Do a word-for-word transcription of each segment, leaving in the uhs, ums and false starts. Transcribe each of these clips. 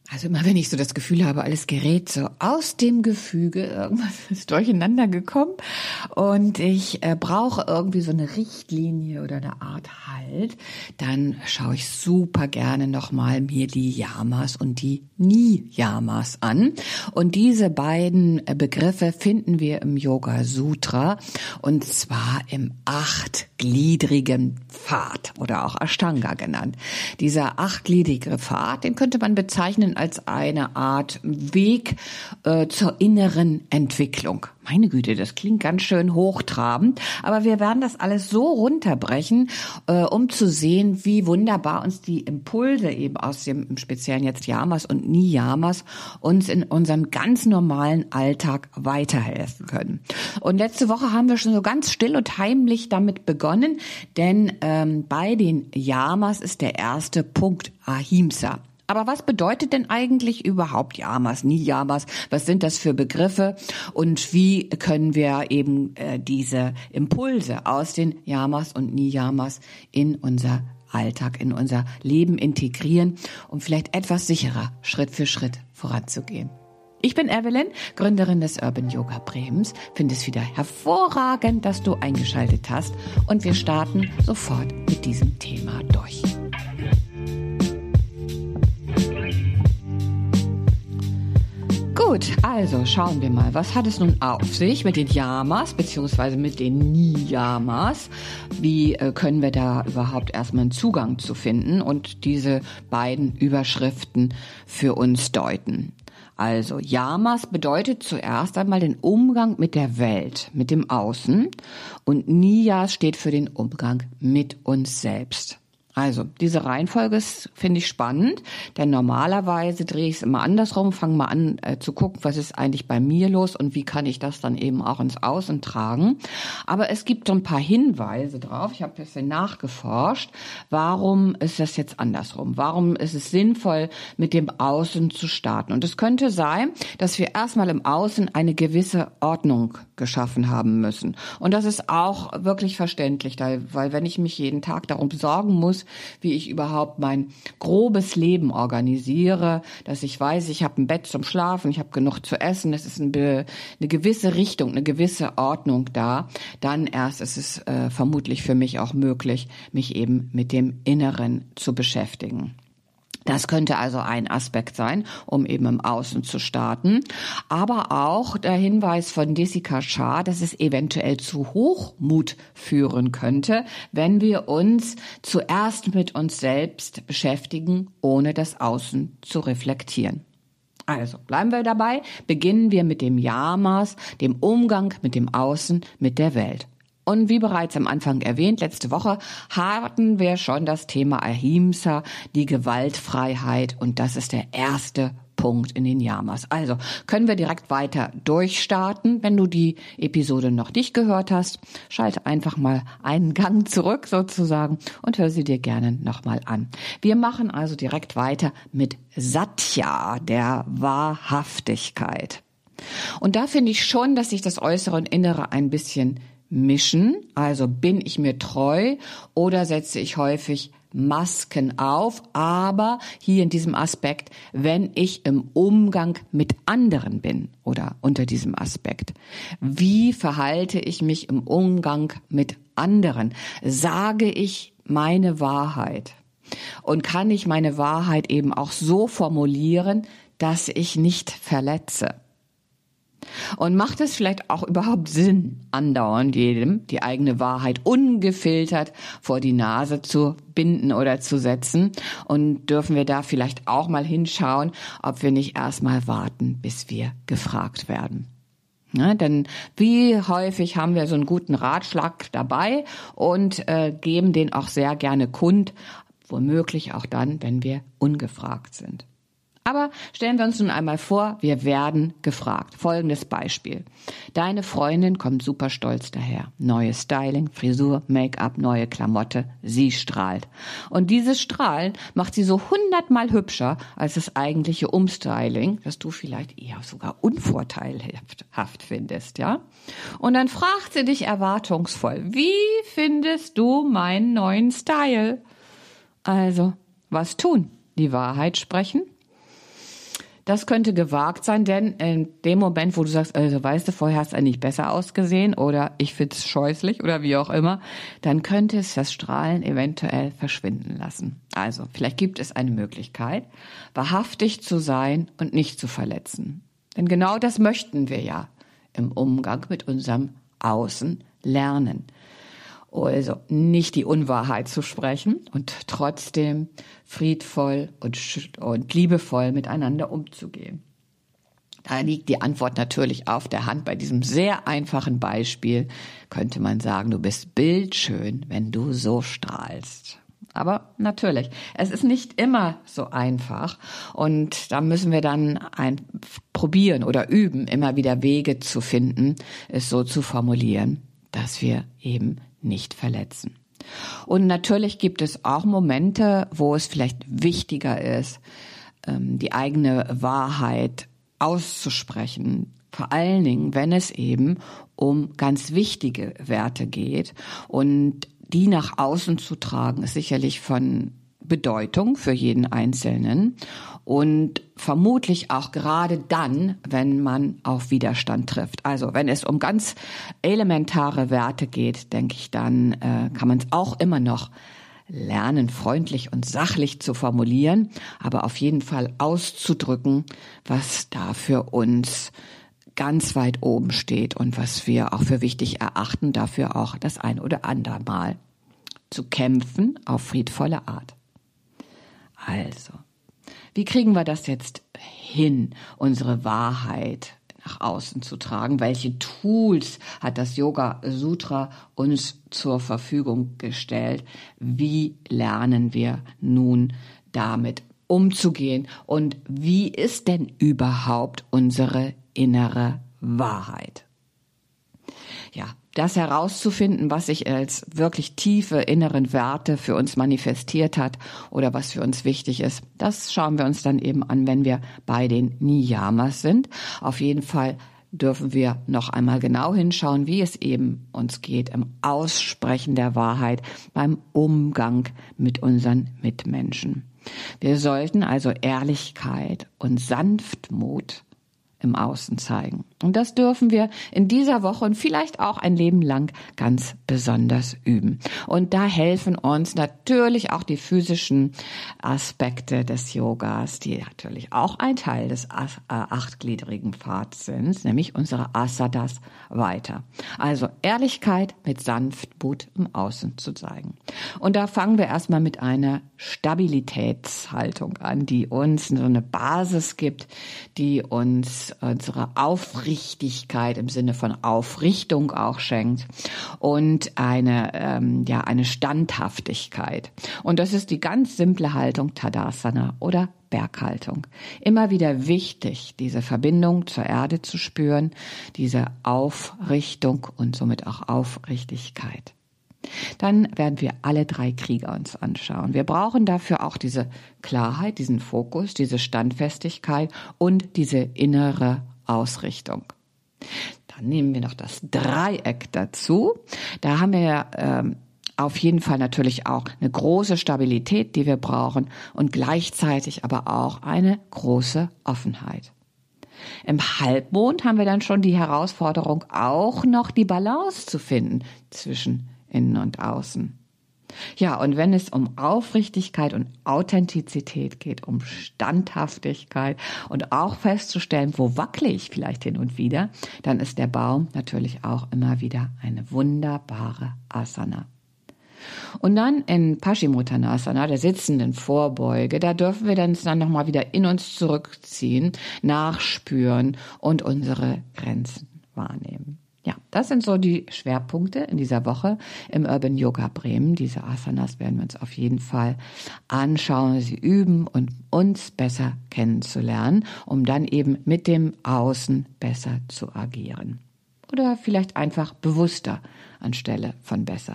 Also immer wenn ich so das Gefühl habe, alles gerät so aus dem Gefüge, irgendwas ist durcheinander gekommen und ich äh, brauche irgendwie so eine Richtlinie oder eine Art Halt, dann schaue ich super gerne nochmal mir die Yamas und die Niyamas an. Und diese beiden Begriffe finden wir im Yoga Sutra und zwar im achtgliedrigen Pfad oder auch Ashtanga genannt. Dieser achtgliedrige Pfad, den könnte man bezeichnen als eine Art Weg äh, zur inneren Entwicklung. Meine Güte, das klingt ganz schön hochtrabend, aber wir werden das alles so runterbrechen, äh, um zu sehen, wie wunderbar uns die Impulse eben aus dem im Speziellen jetzt Yamas und Niyamas uns in unserem ganz normalen Alltag weiterhelfen können. Und letzte Woche haben wir schon so ganz still und heimlich damit begonnen, denn ähm, bei den Yamas ist der erste Punkt Ahimsa. Aber was bedeutet denn eigentlich überhaupt Yamas, Niyamas? Was sind das für Begriffe? Und wie können wir eben äh, diese Impulse aus den Yamas und Niyamas in unser Alltag, in unser Leben integrieren, um vielleicht etwas sicherer Schritt für Schritt voranzugehen? Ich bin Evelyn, Gründerin des Urban Yoga Bremens. Finde es wieder hervorragend, dass du eingeschaltet hast. Und wir starten sofort mit diesem Thema durch. Gut, also schauen wir mal, was hat es nun auf sich mit den Yamas bzw. mit den Niyamas? Wie äh, können wir da überhaupt erstmal einen Zugang zu finden und diese beiden Überschriften für uns deuten? Also Yamas bedeutet zuerst einmal den Umgang mit der Welt, mit dem Außen, und Niyas steht für den Umgang mit uns selbst. Also, diese Reihenfolge ist, finde ich, spannend, denn normalerweise drehe ich es immer andersrum, fange mal an äh, zu gucken, was ist eigentlich bei mir los und wie kann ich das dann eben auch ins Außen tragen. Aber es gibt so ein paar Hinweise drauf, ich habe ein bisschen nachgeforscht, warum ist das jetzt andersrum? Warum ist es sinnvoll, mit dem Außen zu starten? Und es könnte sein, dass wir erstmal im Außen eine gewisse Ordnung geschaffen haben müssen. Und das ist auch wirklich verständlich, weil wenn ich mich jeden Tag darum sorgen muss, wie ich überhaupt mein grobes Leben organisiere, dass ich weiß, ich habe ein Bett zum Schlafen, ich habe genug zu essen, es ist eine, eine gewisse Richtung, eine gewisse Ordnung da, dann erst ist es äh, vermutlich für mich auch möglich, mich eben mit dem Inneren zu beschäftigen. Das könnte also ein Aspekt sein, um eben im Außen zu starten. Aber auch der Hinweis von Desika Shah, dass es eventuell zu Hochmut führen könnte, wenn wir uns zuerst mit uns selbst beschäftigen, ohne das Außen zu reflektieren. Also bleiben wir dabei, beginnen wir mit dem Yamas, dem Umgang mit dem Außen, mit der Welt. Und wie bereits am Anfang erwähnt, letzte Woche hatten wir schon das Thema Ahimsa, die Gewaltfreiheit, und das ist der erste Punkt in den Yamas. Also können wir direkt weiter durchstarten. Wenn du die Episode noch nicht gehört hast, schalte einfach mal einen Gang zurück sozusagen und hör sie dir gerne nochmal an. Wir machen also direkt weiter mit Satya, der Wahrhaftigkeit. Und da finde ich schon, dass sich das Äußere und Innere ein bisschen mischen, also bin ich mir treu oder setze ich häufig Masken auf, aber hier in diesem Aspekt, wenn ich im Umgang mit anderen bin oder unter diesem Aspekt, wie verhalte ich mich im Umgang mit anderen? Sage ich meine Wahrheit? Und kann ich meine Wahrheit eben auch so formulieren, dass ich nicht verletze? Und macht es vielleicht auch überhaupt Sinn, andauernd jedem die eigene Wahrheit ungefiltert vor die Nase zu binden oder zu setzen? Und dürfen wir da vielleicht auch mal hinschauen, ob wir nicht erstmal warten, bis wir gefragt werden? Ja, denn wie häufig haben wir so einen guten Ratschlag dabei und äh, geben den auch sehr gerne kund, womöglich auch dann, wenn wir ungefragt sind. Aber stellen wir uns nun einmal vor, wir werden gefragt. Folgendes Beispiel. Deine Freundin kommt super stolz daher. Neues Styling, Frisur, Make-up, neue Klamotte. Sie strahlt. Und dieses Strahlen macht sie so hundertmal hübscher als das eigentliche Umstyling, das du vielleicht eher sogar unvorteilhaft findest, ja? Und dann fragt sie dich erwartungsvoll, wie findest du meinen neuen Style? Also, was tun? Die Wahrheit sprechen? Das könnte gewagt sein, denn in dem Moment, wo du sagst, also weißt du, vorher hast du eigentlich besser ausgesehen oder ich find's scheußlich oder wie auch immer, dann könnte es das Strahlen eventuell verschwinden lassen. Also vielleicht gibt es eine Möglichkeit, wahrhaftig zu sein und nicht zu verletzen. Denn genau das möchten wir ja im Umgang mit unserem Außen lernen. Also nicht die Unwahrheit zu sprechen und trotzdem friedvoll und, und liebevoll miteinander umzugehen. Da liegt die Antwort natürlich auf der Hand. Bei diesem sehr einfachen Beispiel könnte man sagen, du bist bildschön, wenn du so strahlst. Aber natürlich, es ist nicht immer so einfach und da müssen wir dann ein, probieren oder üben, immer wieder Wege zu finden, es so zu formulieren, dass wir eben nicht verletzen. Und natürlich gibt es auch Momente, wo es vielleicht wichtiger ist, die eigene Wahrheit auszusprechen. Vor allen Dingen, wenn es eben um ganz wichtige Werte geht. Und die nach außen zu tragen, ist sicherlich von Bedeutung für jeden Einzelnen und vermutlich auch gerade dann, wenn man auf Widerstand trifft. Also wenn es um ganz elementare Werte geht, denke ich, dann äh, kann man es auch immer noch lernen, freundlich und sachlich zu formulieren, aber auf jeden Fall auszudrücken, was da für uns ganz weit oben steht und was wir auch für wichtig erachten, dafür auch das ein oder andere Mal zu kämpfen auf friedvolle Art. Also, wie kriegen wir das jetzt hin, unsere Wahrheit nach außen zu tragen? Welche Tools hat das Yoga Sutra uns zur Verfügung gestellt? Wie lernen wir nun damit umzugehen? Und wie ist denn überhaupt unsere innere Wahrheit? Ja, das herauszufinden, was sich als wirklich tiefe inneren Werte für uns manifestiert hat oder was für uns wichtig ist, das schauen wir uns dann eben an, wenn wir bei den Niyamas sind. Auf jeden Fall dürfen wir noch einmal genau hinschauen, wie es eben uns geht im Aussprechen der Wahrheit, beim Umgang mit unseren Mitmenschen. Wir sollten also Ehrlichkeit und Sanftmut im Außen zeigen. Und das dürfen wir in dieser Woche und vielleicht auch ein Leben lang ganz besonders üben. Und da helfen uns natürlich auch die physischen Aspekte des Yogas, die natürlich auch ein Teil des achtgliedrigen Pfads sind, nämlich unsere Asanas, weiter. Also Ehrlichkeit mit Sanftmut im Außen zu zeigen. Und da fangen wir erstmal mit einer Stabilitätshaltung an, die uns so eine Basis gibt, die uns unsere Aufrichtigkeit im Sinne von Aufrichtung auch schenkt und eine, ähm, ja, eine Standhaftigkeit. Und das ist die ganz simple Haltung Tadasana oder Berghaltung. Immer wieder wichtig, diese Verbindung zur Erde zu spüren, diese Aufrichtung und somit auch Aufrichtigkeit. Dann werden wir alle drei Krieger uns anschauen. Wir brauchen dafür auch diese Klarheit, diesen Fokus, diese Standfestigkeit und diese innere Ausrichtung. Dann nehmen wir noch das Dreieck dazu. Da haben wir ähm, auf jeden Fall natürlich auch eine große Stabilität, die wir brauchen und gleichzeitig aber auch eine große Offenheit. Im Halbmond haben wir dann schon die Herausforderung, auch noch die Balance zu finden zwischen Innen und Außen. Ja, und wenn es um Aufrichtigkeit und Authentizität geht, um Standhaftigkeit und auch festzustellen, wo wackle ich vielleicht hin und wieder, dann ist der Baum natürlich auch immer wieder eine wunderbare Asana. Und dann in Paschimottanasana, der sitzenden Vorbeuge, da dürfen wir dann, dann nochmal wieder in uns zurückziehen, nachspüren und unsere Grenzen wahrnehmen. Ja, das sind so die Schwerpunkte in dieser Woche im Urban Yoga Bremen. Diese Asanas werden wir uns auf jeden Fall anschauen, sie üben und uns besser kennenzulernen, um dann eben mit dem Außen besser zu agieren. Oder vielleicht einfach bewusster anstelle von besser.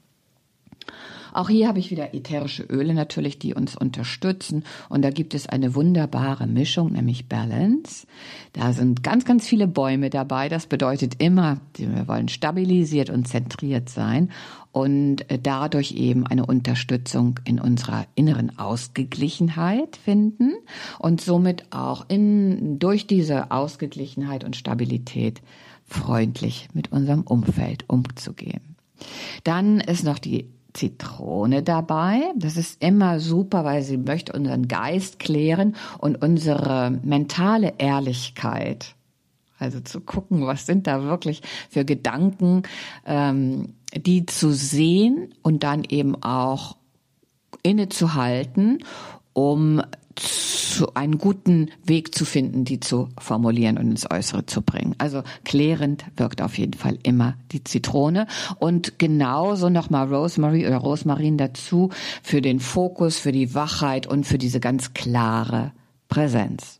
Auch hier habe ich wieder ätherische Öle natürlich, die uns unterstützen. Und da gibt es eine wunderbare Mischung, nämlich Balance. Da sind ganz, ganz viele Bäume dabei. Das bedeutet immer, wir wollen stabilisiert und zentriert sein. und dadurch eben eine Unterstützung in unserer inneren Ausgeglichenheit finden und somit auch in, durch diese Ausgeglichenheit und Stabilität freundlich mit unserem Umfeld umzugehen. Dann ist noch die Zitrone dabei. Das ist immer super, weil sie möchte unseren Geist klären und unsere mentale Ehrlichkeit. Also zu gucken, was sind da wirklich für Gedanken, ähm, die zu sehen und dann eben auch innezuhalten, um zu, einen guten Weg zu finden, die zu formulieren und ins Äußere zu bringen. Also klärend wirkt auf jeden Fall immer die Zitrone und genauso nochmal Rosemary oder Rosmarin dazu für den Fokus, für die Wachheit und für diese ganz klare Präsenz.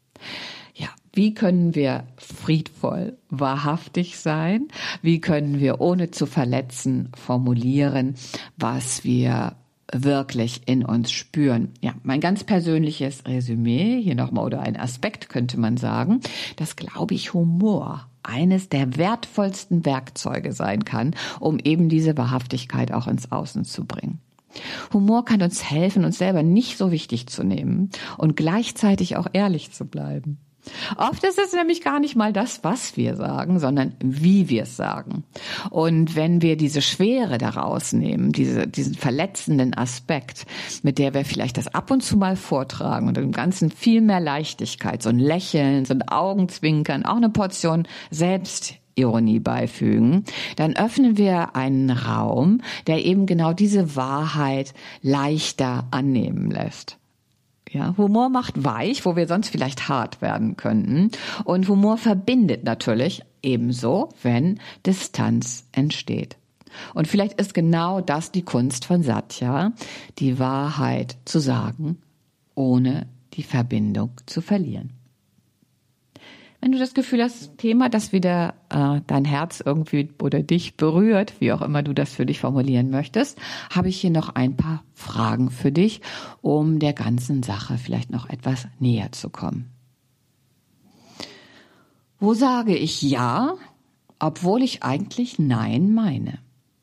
Ja, wie können wir friedvoll, wahrhaftig sein? Wie können wir ohne zu verletzen formulieren, was wir wirklich in uns spüren? Ja, mein ganz persönliches Resümee hier nochmal oder ein Aspekt könnte man sagen, dass, glaube ich, Humor eines der wertvollsten Werkzeuge sein kann, um eben diese Wahrhaftigkeit auch ins Außen zu bringen. Humor kann uns helfen, uns selber nicht so wichtig zu nehmen und gleichzeitig auch ehrlich zu bleiben. Oft ist es nämlich gar nicht mal das, was wir sagen, sondern wie wir es sagen. Und wenn wir diese Schwere daraus nehmen, diese, diesen verletzenden Aspekt, mit der wir vielleicht das ab und zu mal vortragen und im Ganzen viel mehr Leichtigkeit, so ein Lächeln, so ein Augenzwinkern, auch eine Portion Selbstironie beifügen, dann öffnen wir einen Raum, der eben genau diese Wahrheit leichter annehmen lässt. Ja, Humor macht weich, wo wir sonst vielleicht hart werden könnten. Und Humor verbindet natürlich ebenso, wenn Distanz entsteht. Und vielleicht ist genau das die Kunst von Satya, die Wahrheit zu sagen, ohne die Verbindung zu verlieren. Wenn du das Gefühl hast, das Thema, das wieder äh, dein Herz irgendwie oder dich berührt, wie auch immer du das für dich formulieren möchtest, habe ich hier noch ein paar Fragen für dich, um der ganzen Sache vielleicht noch etwas näher zu kommen. Wo sage ich Ja, obwohl ich eigentlich Nein meine?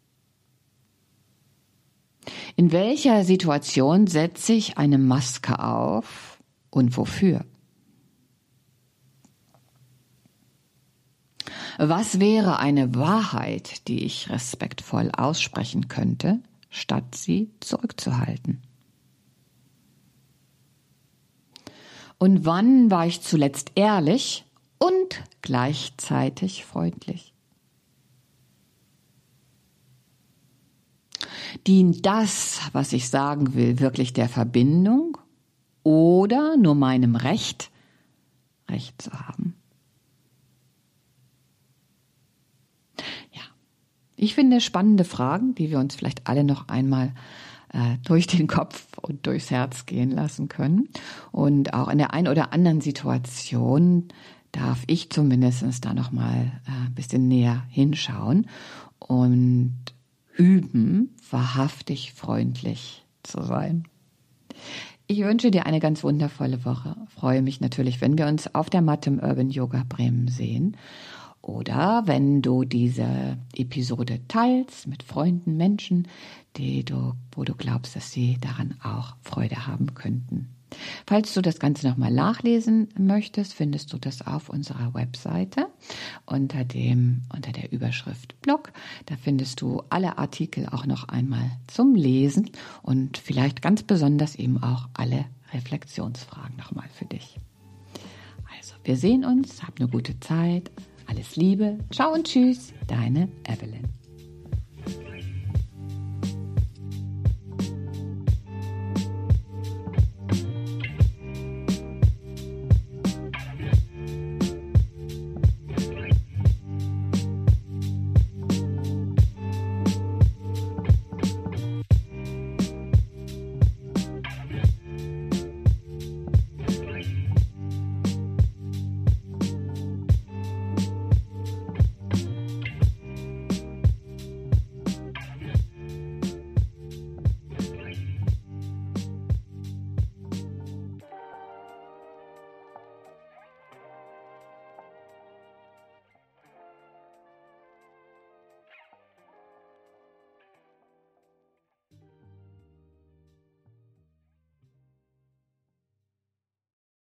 In welcher Situation setze ich eine Maske auf und wofür? Was wäre eine Wahrheit, die ich respektvoll aussprechen könnte, statt sie zurückzuhalten? Und wann war ich zuletzt ehrlich und gleichzeitig freundlich? Dient das, was ich sagen will, wirklich der Verbindung oder nur meinem Recht, Recht zu haben? Ich finde spannende Fragen, die wir uns vielleicht alle noch einmal äh, durch den Kopf und durchs Herz gehen lassen können. Und auch in der einen oder anderen Situation darf ich zumindest da noch mal äh, ein bisschen näher hinschauen und üben, wahrhaftig freundlich zu sein. Ich wünsche dir eine ganz wundervolle Woche. Freue mich natürlich, wenn wir uns auf der Matte im Urban Yoga Bremen sehen. Oder wenn du diese Episode teilst mit Freunden, Menschen, die du, wo du glaubst, dass sie daran auch Freude haben könnten. Falls du das Ganze nochmal nachlesen möchtest, findest du das auf unserer Webseite unter dem, unter der Überschrift Blog. Da findest du alle Artikel auch noch einmal zum Lesen und vielleicht ganz besonders eben auch alle Reflexionsfragen nochmal für dich. Also, wir sehen uns, hab eine gute Zeit. Alles Liebe, ciao und tschüss, deine Evelyn.